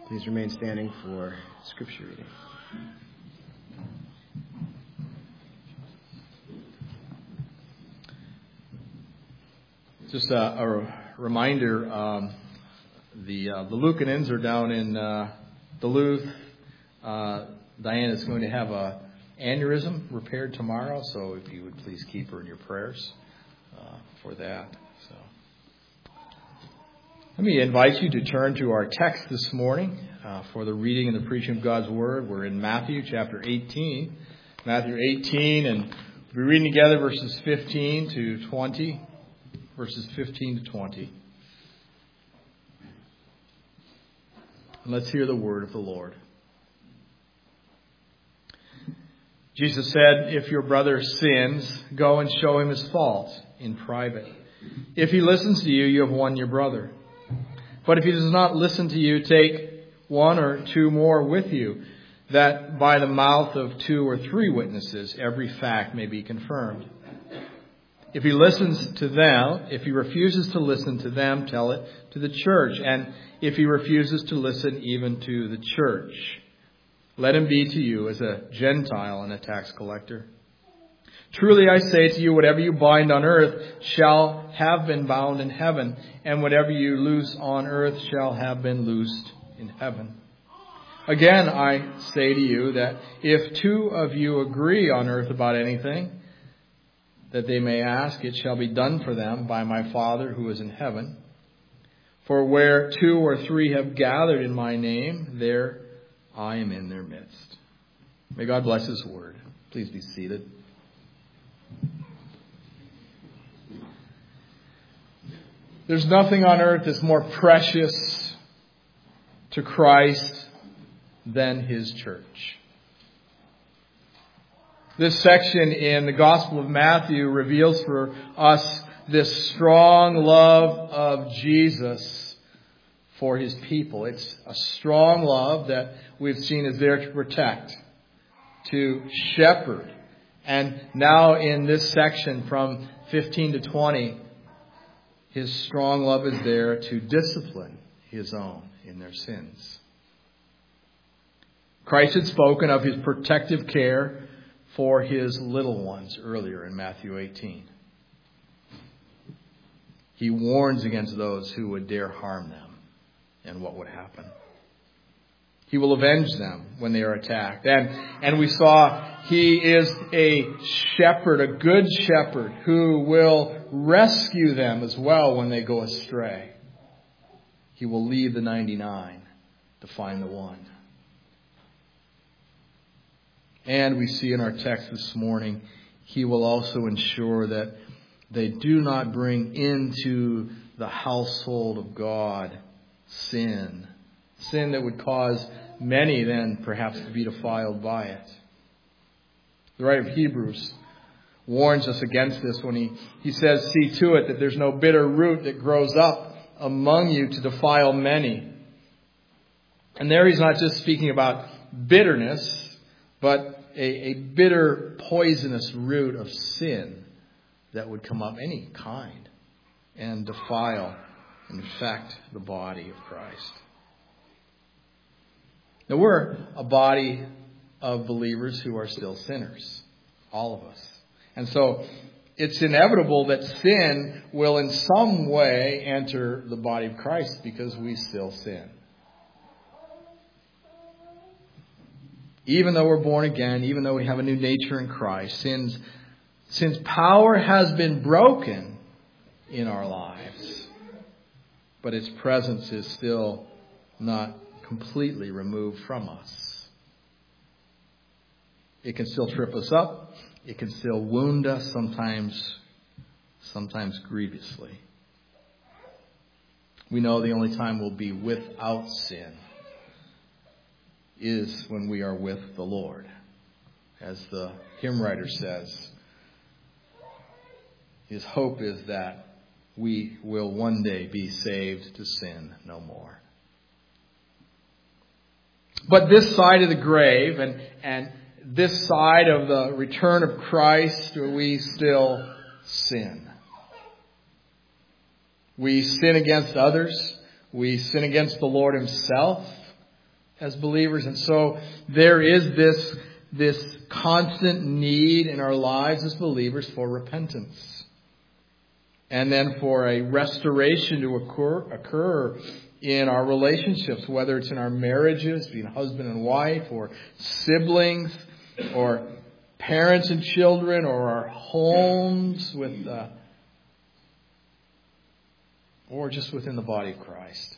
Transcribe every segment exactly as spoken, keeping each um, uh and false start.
Please remain standing for Scripture reading. Just a, a reminder, um, the uh, the Lucanans are down in uh, Duluth. Uh, Diane is going to have a aneurysm repaired tomorrow, so if you would please keep her in your prayers uh, for that. So, let me invite you to turn to our text this morning uh, for the reading and the preaching of God's Word. We're in Matthew chapter eighteen. Matthew eighteen, and we'll be reading together verses fifteen to twenty. Verses fifteen to twenty. And let's hear the word of the Lord. Jesus said, "If your brother sins, go and show him his fault in private. If he listens to you, you have won your brother. But if he does not listen to you, take one or two more with you, that by the mouth of two or three witnesses every fact may be confirmed. If he listens to them, if he refuses to listen to them, tell it to the church. And if he refuses to listen even to the church, let him be to you as a Gentile and a tax collector. Truly I say to you, whatever you bind on earth shall have been bound in heaven, and whatever you loose on earth shall have been loosed in heaven. Again, I say to you that if two of you agree on earth about anything that they may ask, it shall be done for them by my Father who is in heaven. For where two or three have gathered in my name, there I am in their midst." May God bless His word. Please be seated. There's nothing on earth that's more precious to Christ than His church. This section in the Gospel of Matthew reveals for us this strong love of Jesus for His people. It's a strong love that we've seen is there to protect, to shepherd. And now in this section from fifteen to twenty, His strong love is there to discipline His own in their sins. Christ had spoken of His protective care for His little ones earlier in Matthew eighteen. He warns against those who would dare harm them and what would happen. He will avenge them when they are attacked. And, and we saw He is a shepherd, a good shepherd, who will rescue them as well when they go astray. He will leave the ninety-nine to find the one. And we see in our text this morning, He will also ensure that they do not bring into the household of God sin. Sin that would cause many then perhaps to be defiled by it. The writer of Hebrews warns us against this when he, he says, "See to it that there's no bitter root that grows up among you to defile many." And there he's not just speaking about bitterness, but a, a bitter, poisonous root of sin that would come up any kind and defile and infect the body of Christ. Now, we're a body of believers who are still sinners, all of us. And so it's inevitable that sin will in some way enter the body of Christ because we still sin. Even though we're born again, even though we have a new nature in Christ, sin's, sin's power has been broken in our lives. But its presence is still not completely removed from us. It can still trip us up. It can still wound us, sometimes, sometimes grievously. We know the only time we'll be without sin is when we are with the Lord. As the hymn writer says, his hope is that we will one day be saved to sin no more. But this side of the grave and, and this side of the return of Christ, we still sin. We sin against others. We sin against the Lord Himself. as believers. And so there is this, this constant need in our lives as believers for repentance. And then for a restoration to occur, occur in our relationships, whether it's in our marriages, being husband and wife, or siblings, or parents and children, or our homes with, uh, or just within the body of Christ.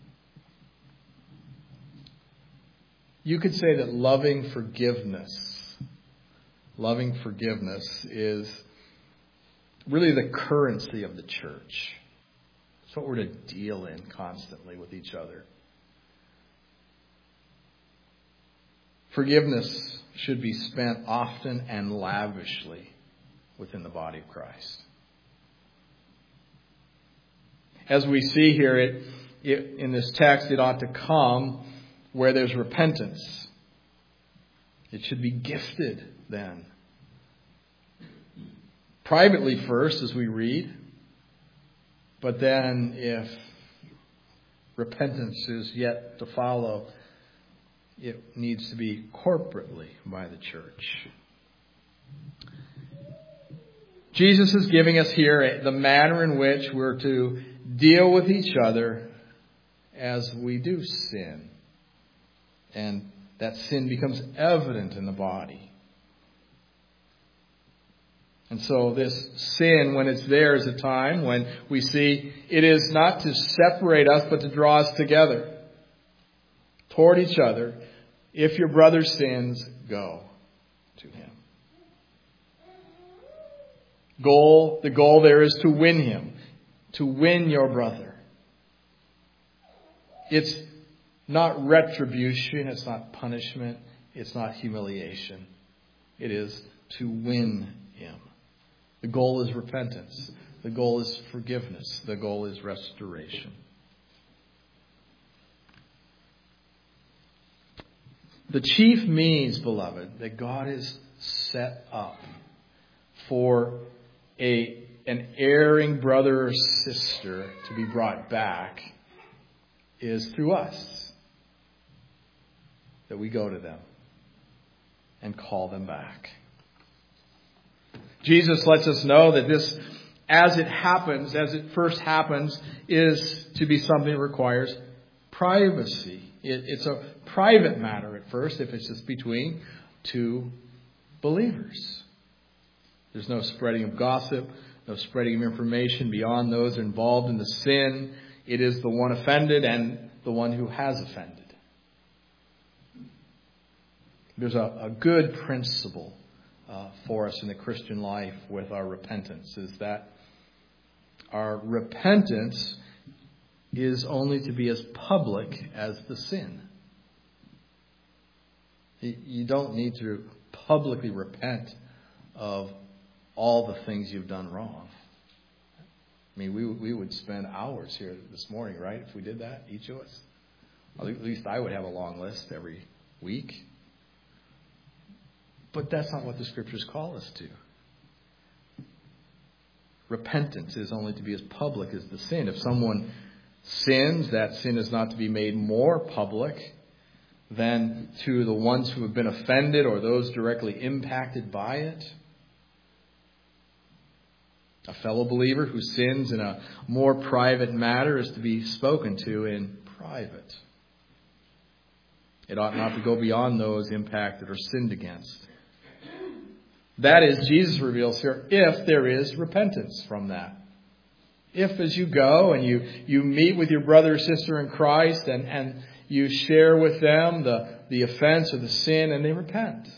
You could say that loving forgiveness, loving forgiveness is really the currency of the church. It's what we're to deal in constantly with each other. Forgiveness should be spent often and lavishly within the body of Christ. As we see here, it, it in this text, it ought to come where there's repentance. It should be gifted then. Privately first, as we read. But then if repentance is yet to follow, it needs to be corporately by the church. Jesus is giving us here the manner in which we're to deal with each other as we do sin. And that sin becomes evident in the body. And so this sin, when it's there, is a time when we see it is not to separate us, but to draw us together toward each other. If your brother sins, go to him. Goal, the goal there is to win him, to win your brother. It's not retribution, it's not punishment, it's not humiliation. It is to win him. The goal is repentance. The goal is forgiveness. The goal is restoration. The chief means, beloved, that God has set up for a an erring brother or sister to be brought back is through us. That we go to them and call them back. Jesus lets us know that this, as it happens, as it first happens, is to be something that requires privacy. It, it's a private matter at first, if it's just between two believers. There's no spreading of gossip, no spreading of information beyond those involved in the sin. It is the one offended and the one who has offended. There's a, a good principle uh, for us in the Christian life with our repentance, is that our repentance is only to be as public as the sin. You don't need to publicly repent of all the things you've done wrong. I mean, we we would spend hours here this morning, right, if we did that, each of us? Well, at least I would have a long list every week. But that's not what the Scriptures call us to. Repentance is only to be as public as the sin. If someone sins, that sin is not to be made more public than to the ones who have been offended or those directly impacted by it. A fellow believer who sins in a more private matter is to be spoken to in private. It ought not to go beyond those impacted or sinned against. That is, Jesus reveals here, if there is repentance from that. If as you go and you, you meet with your brother or sister in Christ and, and you share with them the, the offense or the sin and they repent.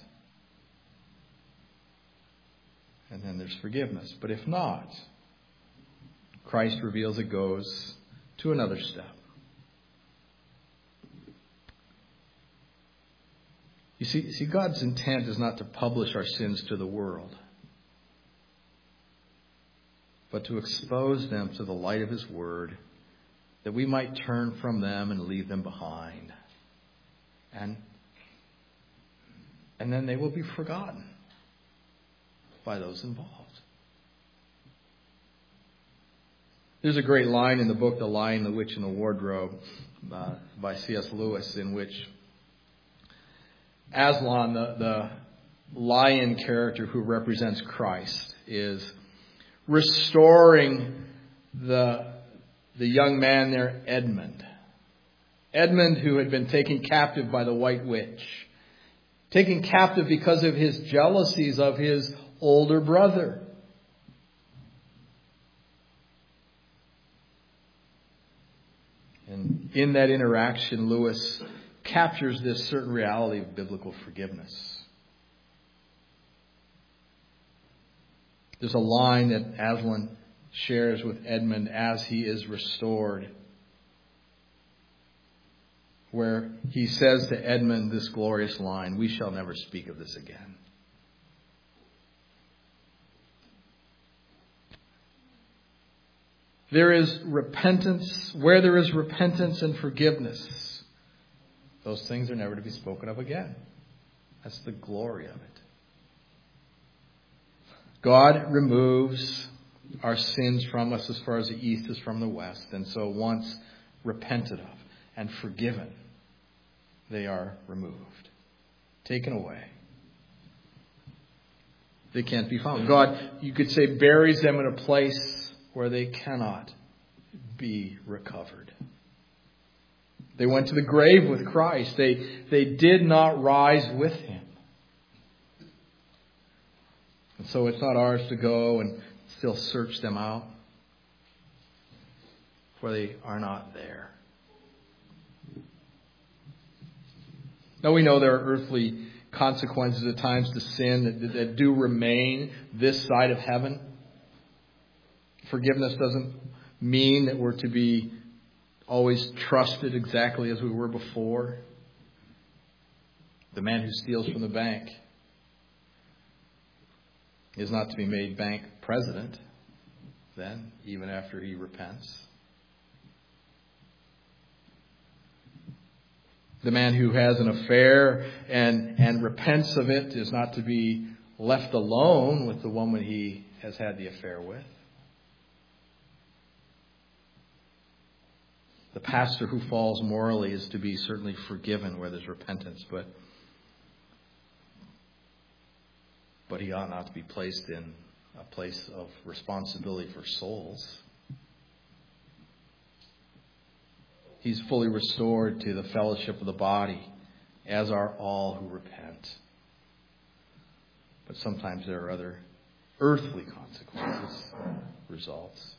And then there's forgiveness. But if not, Christ reveals it goes to another step. You see, see, God's intent is not to publish our sins to the world, but to expose them to the light of His Word, that we might turn from them and leave them behind. And, and then they will be forgotten by those involved. There's a great line in the book, The Lion, the Witch, and the Wardrobe, uh, by C S Lewis, in which Aslan, the, the lion character who represents Christ, is restoring the, the young man there, Edmund. Edmund, who had been taken captive by the White Witch. Taken captive because of his jealousies of his older brother. And in that interaction, Lewis captures this certain reality of biblical forgiveness. There's a line that Aslan shares with Edmund as he is restored, where he says to Edmund this glorious line, "We shall never speak of this again." There is repentance. Where there is repentance and forgiveness, those things are never to be spoken of again. That's the glory of it. God removes our sins from us as far as the east is from the west. And so once repented of and forgiven, they are removed, taken away. They can't be found. God, you could say, buries them in a place where they cannot be recovered. They went to the grave with Christ. They, they did not rise with Him. And so it's not ours to go and still search them out, for they are not there. Now we know there are earthly consequences at times to sin that, that do remain this side of heaven. Forgiveness doesn't mean that we're to be always trusted exactly as we were before. The man who steals from the bank is not to be made bank president then, even after he repents. The man who has an affair and, and repents of it is not to be left alone with the woman he has had the affair with. The pastor who falls morally is to be certainly forgiven where there's repentance, but but he ought not to be placed in a place of responsibility for souls. He's fully restored to the fellowship of the body, as are all who repent. But sometimes there are other earthly consequences, results.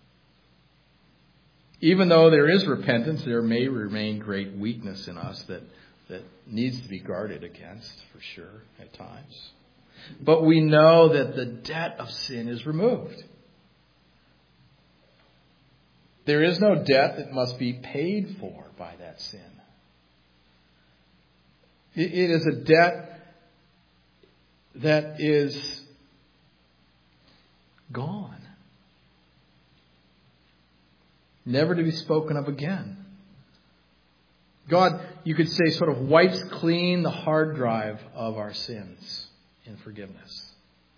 Even though there is repentance, there may remain great weakness in us that, that needs to be guarded against, for sure, at times. But we know that the debt of sin is removed. There is no debt that must be paid for by that sin. It, it is a debt that is gone. Never to be spoken of again. God, you could say, sort of wipes clean the hard drive of our sins in forgiveness.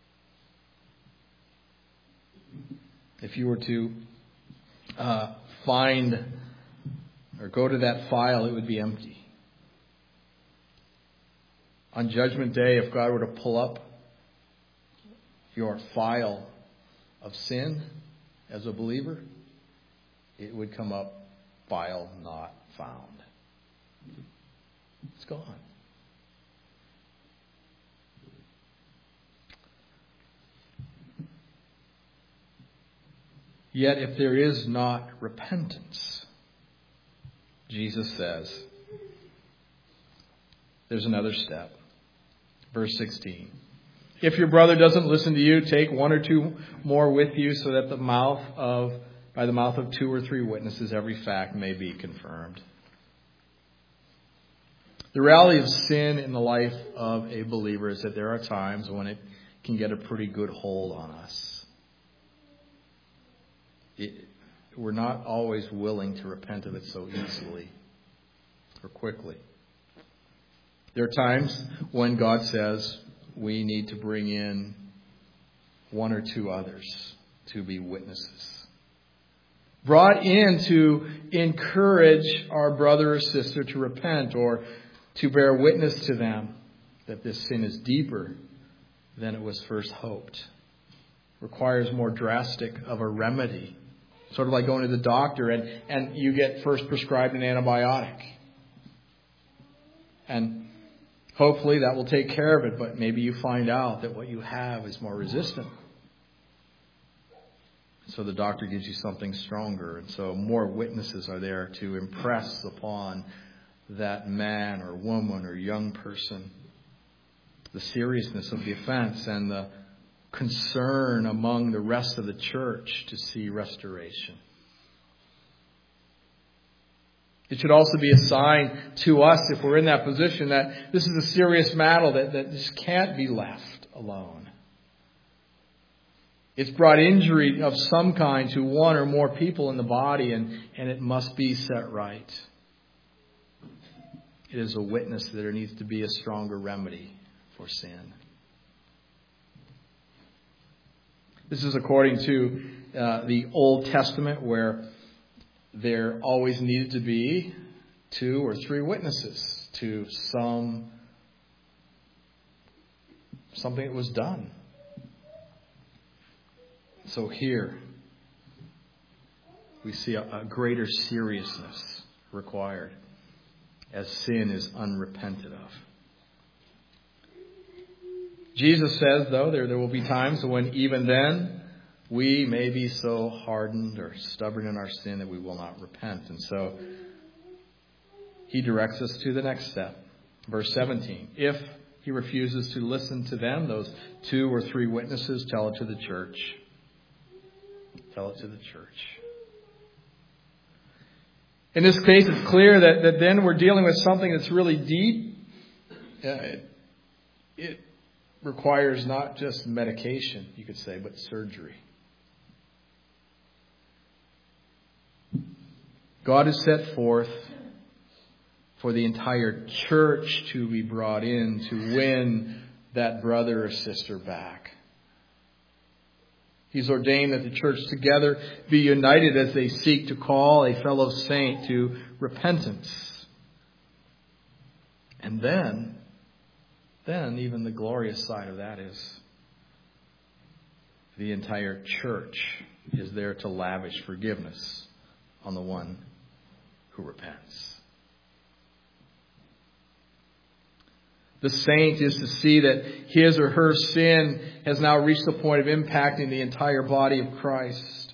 If you were to uh, find or go to that file, it would be empty. On Judgment Day, if God were to pull up your file of sin as a believer, it would come up, file not found. It's gone. Yet if there is not repentance, Jesus says, there's another step. Verse sixteen. If your brother doesn't listen to you, take one or two more with you, so that the mouth of by the mouth of two or three witnesses every fact may be confirmed. The reality of sin in the life of a believer is that there are times when it can get a pretty good hold on us. It, we're not always willing to repent of it so easily or quickly. There are times when God says we need to bring in one or two others to be witnesses. Brought in to encourage our brother or sister to repent or to bear witness to them. that this sin is deeper than it was first hoped. Requires more drastic of a remedy. Sort of like going to the doctor and, and you get first prescribed an antibiotic. And hopefully that will take care of it, but maybe you find out that what you have is more resistant. So the doctor gives you something stronger. And so more witnesses are there to impress upon that man or woman or young person the seriousness of the offense and the concern among the rest of the church to see restoration. It should also be a sign to us, if we're in that position, that this is a serious matter that, that just can't be left alone. It's brought injury of some kind to one or more people in the body, and, and it must be set right. It is a witness that there needs to be a stronger remedy for sin. This is according to uh, the Old Testament, where there always needed to be two or three witnesses to some something that was done. So here we see a, a greater seriousness required as sin is unrepented of. Jesus says, though, there, there will be times when even then we may be so hardened or stubborn in our sin that we will not repent. And so he directs us to the next step. Verse seventeen. If he refuses to listen to them, those two or three witnesses, tell it to the church. Tell it to the church. In this case, it's clear that, that then we're dealing with something that's really deep. Uh, it, it requires not just medication, you could say, but surgery. God has set forth for the entire church to be brought in to win that brother or sister back. He's ordained that the church together be united as they seek to call a fellow saint to repentance. And then, then even the glorious side of that is the entire church is there to lavish forgiveness on the one who repents. The saint is to see that his or her sin has now reached the point of impacting the entire body of Christ.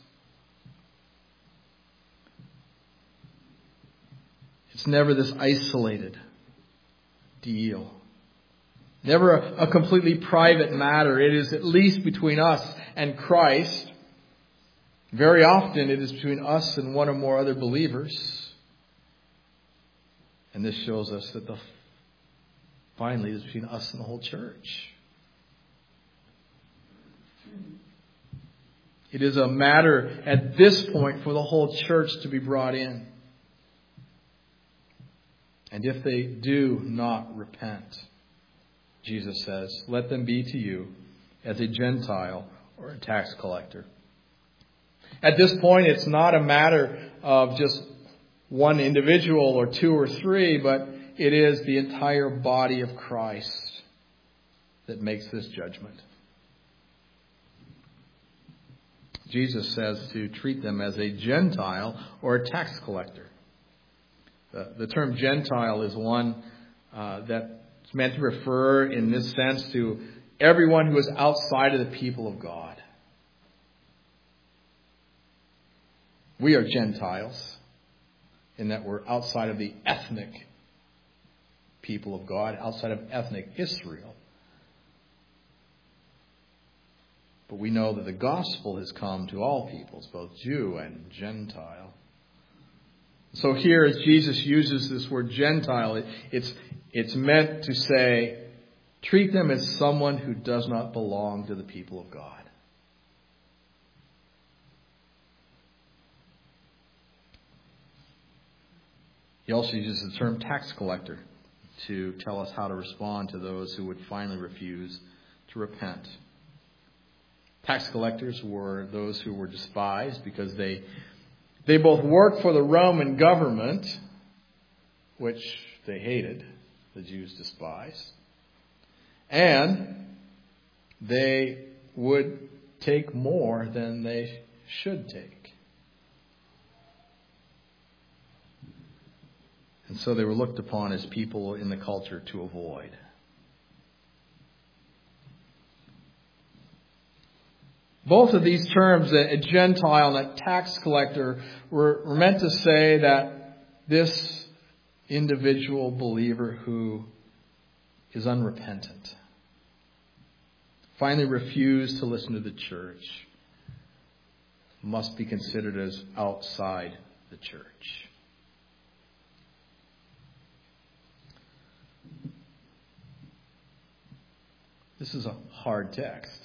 It's never this isolated deal. Never a, a completely private matter. It is at least between us and Christ. Very often it is between us and one or more other believers. And this shows us that the finally it is between us and the whole church. It is a matter at this point for the whole church to be brought in. And if they do not repent, Jesus says, let them be to you as a Gentile or a tax collector. At this point, it's not a matter of just one individual or two or three, but it is the entire body of Christ that makes this judgment. Jesus says to treat them as a Gentile or a tax collector. The, the term Gentile is one uh, that's meant to refer in this sense to everyone who is outside of the people of God. We are Gentiles in that we're outside of the ethnic people of God, outside of ethnic Israel. But we know that the gospel has come to all peoples, both Jew and Gentile. So here, as Jesus uses this word Gentile, it, it's, it's meant to say, treat them as someone who does not belong to the people of God. He also uses the term tax collector to tell us how to respond to those who would finally refuse to repent. Tax collectors were those who were despised because they they both worked for the Roman government, which they hated, the Jews despised, And they would take more than they should take. And so they were looked upon as people in the culture to avoid. Both of these terms, a Gentile and a tax collector, were, were meant to say that this individual believer who is unrepentant, finally refused to listen to the church, must be considered as outside the church. This is a hard text.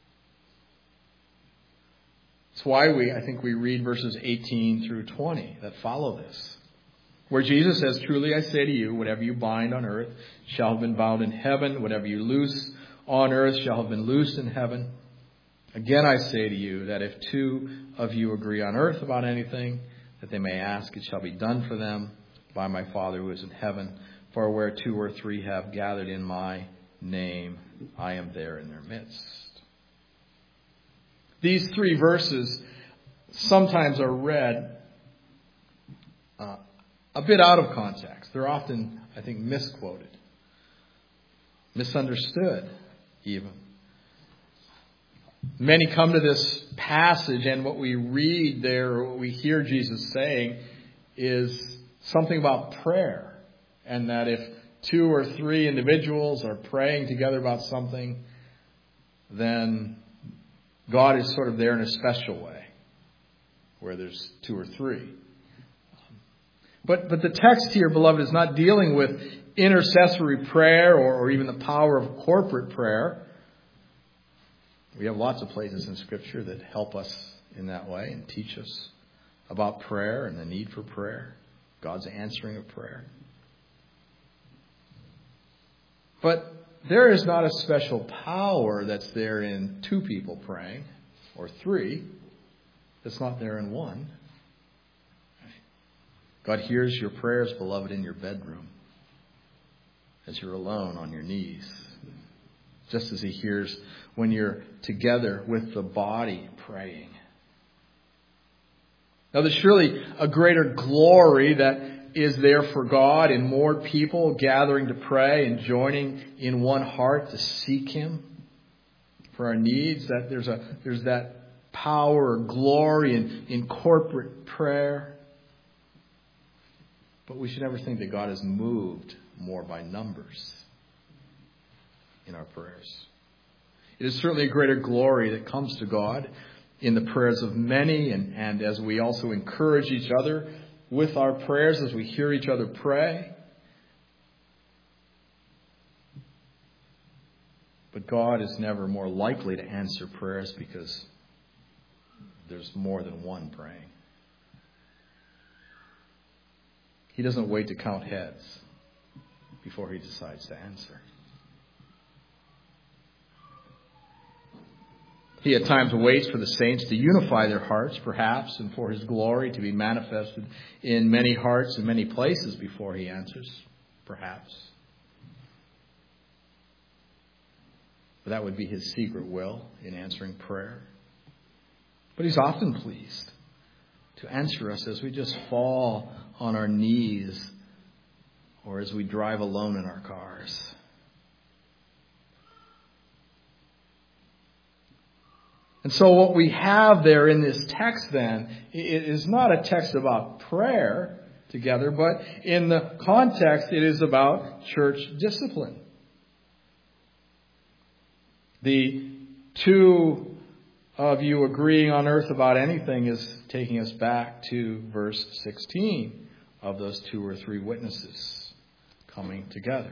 That's why we, I think we read verses eighteen through twenty that follow this, where Jesus says, "Truly I say to you, whatever you bind on earth shall have been bound in heaven. Whatever you loose on earth shall have been loosed in heaven. Again I say to you that if two of you agree on earth about anything that they may ask, it shall be done for them by my Father who is in heaven. For where two or three have gathered in my name, I am there in their midst." These three verses sometimes are read uh, a bit out of context. They're often, I think, misquoted, misunderstood even. Many come to this passage and what we read there, or what we hear Jesus saying, is something about prayer. And that if two or three individuals are praying together about something, then God is sort of there in a special way, where there's two or three. But but the text here, beloved, is not dealing with intercessory prayer or, or even the power of corporate prayer. We have lots of places in Scripture that help us in that way and teach us about prayer and the need for prayer, God's answering of prayer. But there is not a special power that's there in two people praying, or three, that's not there in one. God hears your prayers, beloved, in your bedroom, as you're alone on your knees, just as He hears when you're together with the body praying. Now, there's surely a greater glory that is there for God in more people gathering to pray and joining in one heart to seek Him for our needs. That there's a there's that power or glory in, in corporate prayer. But we should never think that God is moved more by numbers in our prayers. It is certainly a greater glory that comes to God in the prayers of many, and, and as we also encourage each other with our prayers, as we hear each other pray. But God is never more likely to answer prayers because there's more than one praying. He doesn't wait to count heads before He decides to answer. He at times waits for the saints to unify their hearts, perhaps, and for His glory to be manifested in many hearts and many places before He answers, perhaps. But that would be His secret will in answering prayer. But He's often pleased to answer us as we just fall on our knees or as we drive alone in our cars. And so what we have there in this text then, it is not a text about prayer together, but in the context it is about church discipline. The two of you agreeing on earth about anything is taking us back to verse sixteen of those two or three witnesses coming together.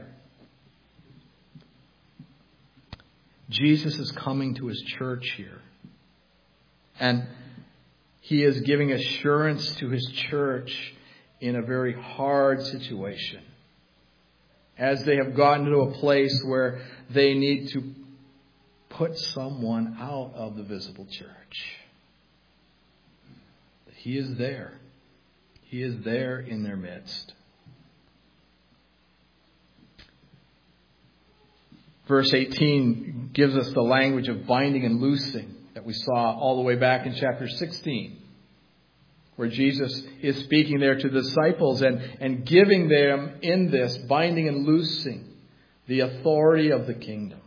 Jesus is coming to His church here. And He is giving assurance to His church in a very hard situation, as they have gotten to a place where they need to put someone out of the visible church. He is there. He is there in their midst. Verse eighteen gives us the language of binding and loosing that we saw all the way back in chapter sixteen, where Jesus is speaking there to the disciples and, and giving them in this binding and loosing the authority of the kingdom.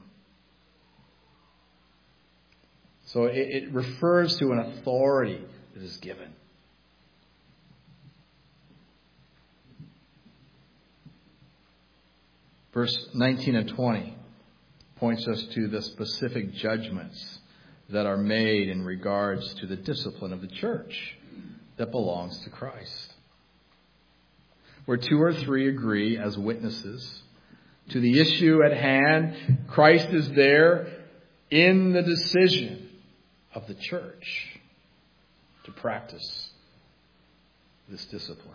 So it, it refers to an authority that is given. Verse nineteen and twenty points us to the specific judgments that are made in regards to the discipline of the church that belongs to Christ. Where two or three agree as witnesses to the issue at hand, Christ is there in the decision of the church to practice this discipline.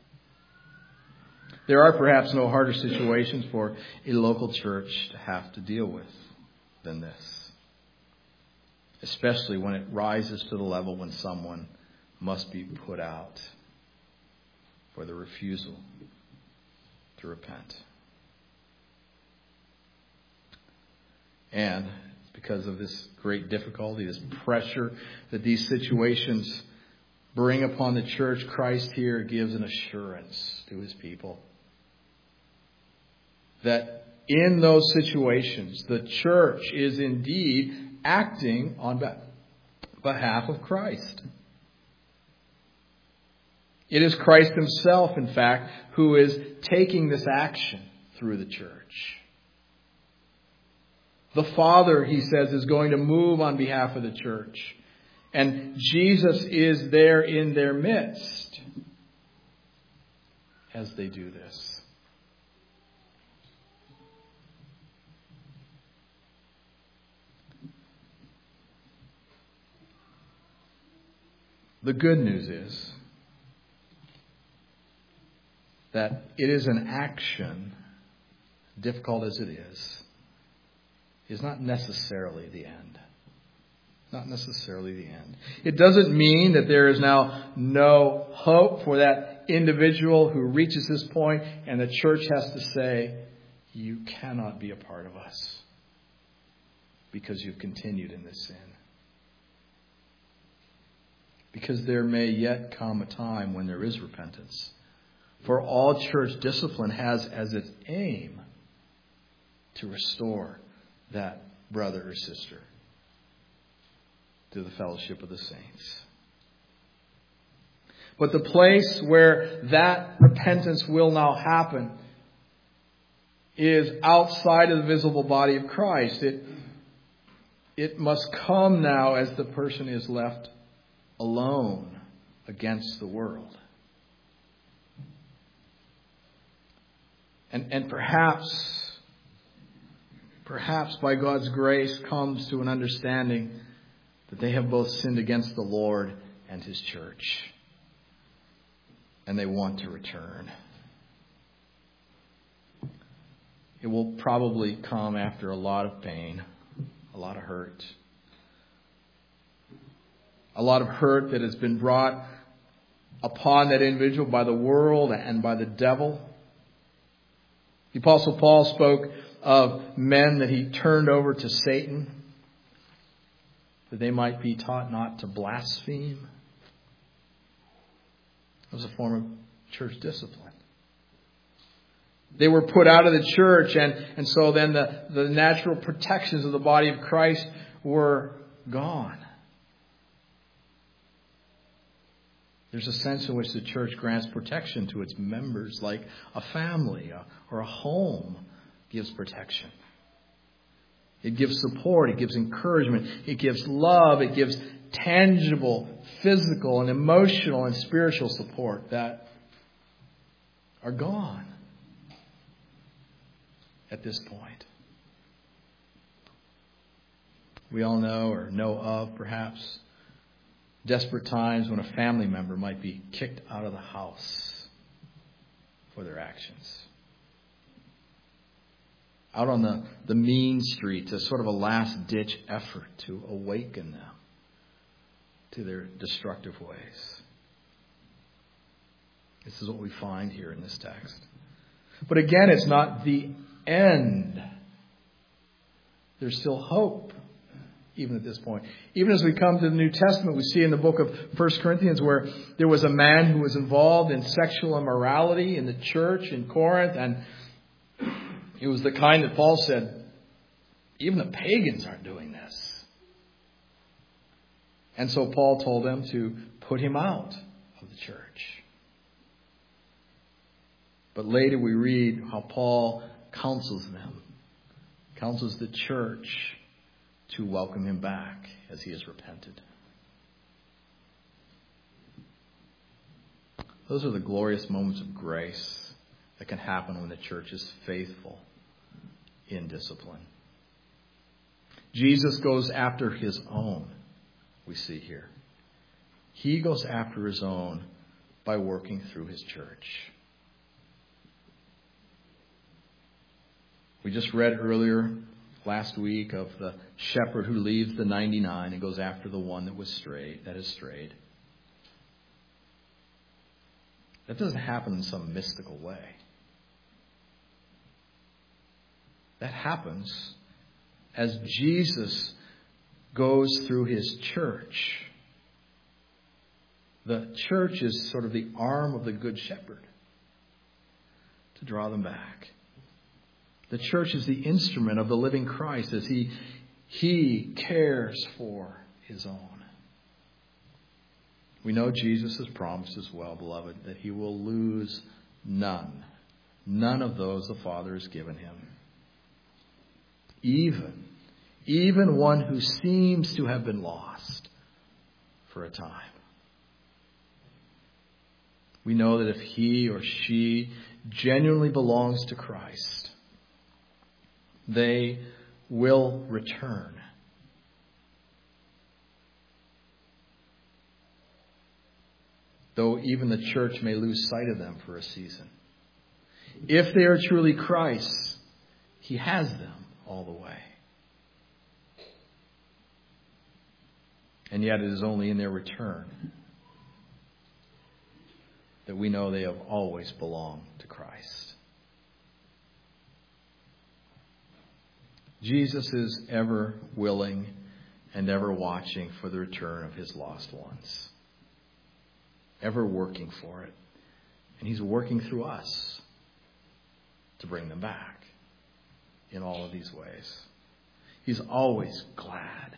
There are perhaps no harder situations for a local church to have to deal with than this, especially when it rises to the level when someone must be put out for the refusal to repent. And because of this great difficulty, this pressure that these situations bring upon the church, Christ here gives an assurance to his people that in those situations, the church is indeed acting on behalf of Christ. It is Christ himself, in fact, who is taking this action through the church. The Father, he says, is going to move on behalf of the church. And Jesus is there in their midst as they do this. The good news is that it is an action, difficult as it is, is not necessarily the end. Not necessarily the end. It doesn't mean that there is now no hope for that individual who reaches this point and the church has to say, you cannot be a part of us because you've continued in this sin. Because there may yet come a time when there is repentance. For all church discipline has as its aim to restore that brother or sister to the fellowship of the saints. But the place where that repentance will now happen is outside of the visible body of Christ. It, it must come now as the person is left alone against the world. And, and perhaps, perhaps by God's grace comes to an understanding that they have both sinned against the Lord and his church. And they want to return. It will probably come after a lot of pain, a lot of hurt. A lot of hurt that has been brought upon that individual by the world and by the devil. The Apostle Paul spoke of men that he turned over to Satan, that they might be taught not to blaspheme. It was a form of church discipline. They were put out of the church, and, and so then the, the natural protections of the body of Christ were gone. There's a sense in which the church grants protection to its members, like a family or a home gives protection. It gives support. It gives encouragement. It gives love. It gives tangible, physical, and emotional and spiritual support that are gone at this point. We all know or know of, perhaps, desperate times when a family member might be kicked out of the house for their actions. Out on the, the mean streets as sort of a last-ditch effort to awaken them to their destructive ways. This is what we find here in this text. But again, it's not the end There's still hope, even at this point. Even as we come to the New Testament, we see in the book of First Corinthians where there was a man who was involved in sexual immorality in the church in Corinth, and it was the kind that Paul said, even the pagans aren't doing this. And so Paul told them to put him out of the church. But later we read how Paul counsels them, counsels the church to welcome him back as he has repented. Those are the glorious moments of grace that can happen when the church is faithful in discipline. Jesus goes after his own, we see here. He goes after his own by working through his church. We just read earlier last week of the shepherd who leaves the ninety-nine and goes after the one that was strayed, that has strayed. That doesn't happen in some mystical way. That happens as Jesus goes through his church. The church is sort of the arm of the good shepherd to draw them back. The church is the instrument of the living Christ as he, he cares for his own. We know Jesus has promised as well, beloved, that he will lose none. None of those the Father has given him. Even, even one who seems to have been lost for a time. We know that if he or she genuinely belongs to Christ, they will return. Though even the church may lose sight of them for a season. If they are truly Christ's, he has them all the way. And yet it is only in their return that we know they have always belonged to Christ. Jesus is ever willing and ever watching for the return of his lost ones. Ever working for it. And he's working through us to bring them back in all of these ways. He's always glad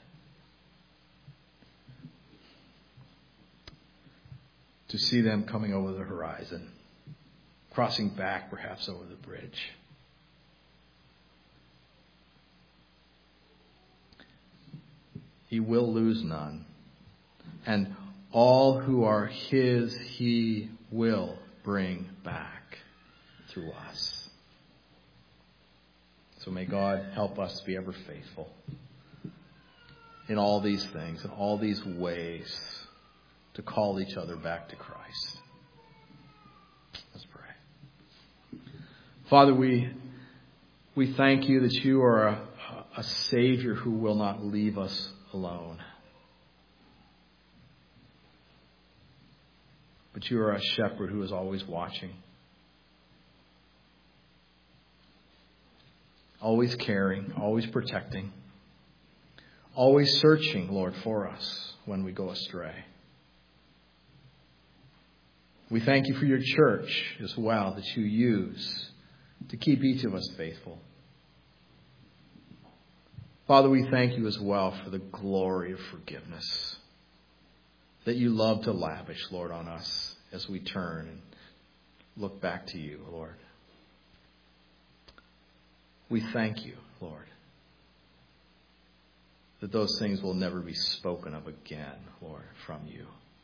to see them coming over the horizon, crossing back perhaps over the bridge. He will lose none. And all who are his, he will bring back through us. So may God help us to be ever faithful in all these things, in all these ways, to call each other back to Christ. Let's pray. Father, we we thank you that you are a, a Savior who will not leave us alone. But you are a shepherd who is always watching. Always caring, always protecting. Always searching, Lord, for us when we go astray. We thank you for your church as well that you use to keep each of us faithful. Father, we thank you as well for the glory of forgiveness that you love to lavish, Lord, on us as we turn and look back to you, Lord. We thank you, Lord, that those things will never be spoken of again, Lord, from you.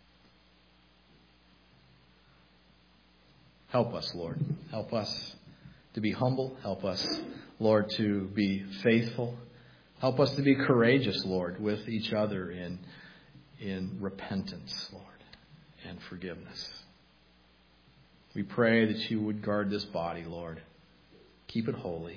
Help us, Lord. Help us to be humble. Help us, Lord, to be faithful. Help us to be courageous, Lord, with each other in, in repentance, Lord, and forgiveness. We pray that you would guard this body, Lord. Keep it holy.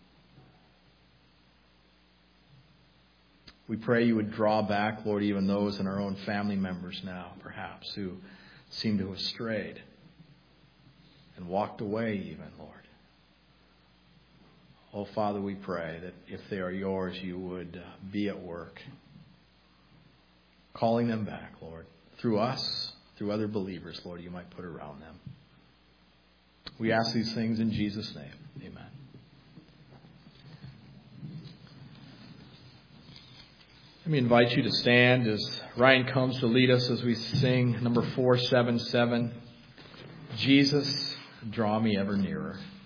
We pray you would draw back, Lord, even those in our own family members now, perhaps, who seem to have strayed and walked away even, Lord. Oh, Father, we pray that if they are yours, you would be at work, calling them back, Lord, through us, through other believers, Lord, you might put around them. We ask these things in Jesus' name. Amen. Let me invite you to stand as Ryan comes to lead us as we sing number four seven seven, Jesus, draw me ever nearer.